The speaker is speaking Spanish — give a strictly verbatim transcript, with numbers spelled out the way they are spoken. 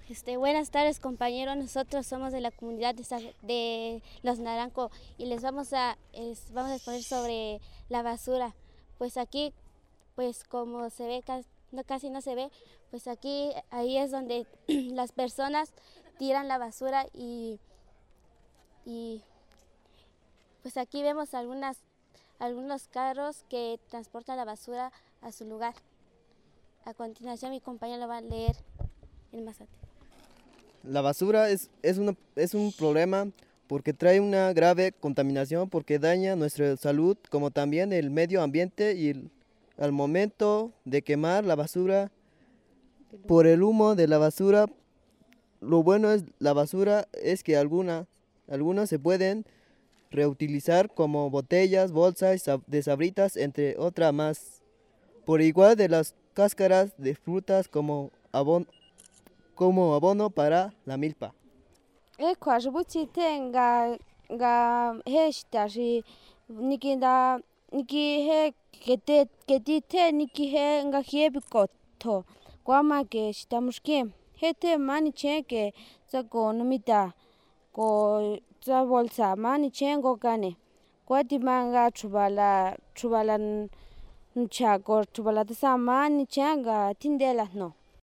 Este, buenas tardes, compañeros. Nosotros somos de la comunidad de, Sa- de Los Naranco y les vamos a, es- vamos a exponer sobre la basura. Pues aquí, pues como se ve, cas- no, casi no se ve, pues aquí, ahí es donde las personas tiran la basura y, y pues aquí vemos algunas, algunos carros que transportan la basura a su lugar. A continuación mi compañero lo va a leer en Mazate. La basura es, es, una- es un problema porque trae una grave contaminación, porque daña nuestra salud, como también el medio ambiente y el- al momento de quemar la basura, por el humo de la basura, lo bueno es la basura es que alguna, algunas se pueden reutilizar como botellas, bolsas sab- de sabritas, entre otras más. Por igual de las cáscaras de frutas como abono, como abono para la milpa. Ekwa buchite nga nga heshtashi nikinda niki he kete ketite niki he nga hiebi kotho kwama ke shtamushke hete mani cheke sako numita ko za bolsa mani chengo kane kwati manga chubala chubala nchako chubala tsa mani chenga tindela no